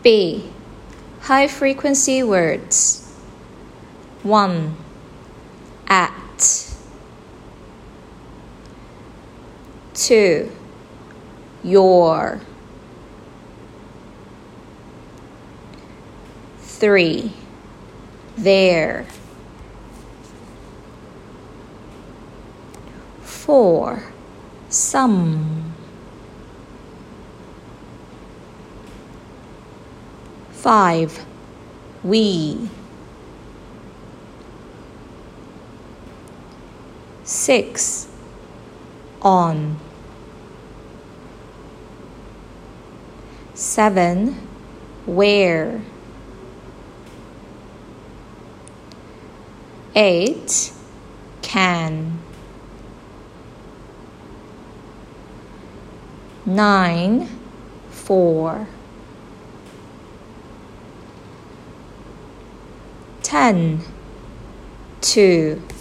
B. High frequency words. 1. At. 2. Your. 3. There. 4. Some. 5. We. 6. On. 7. Where. 8. Can. 9. For. 10. To.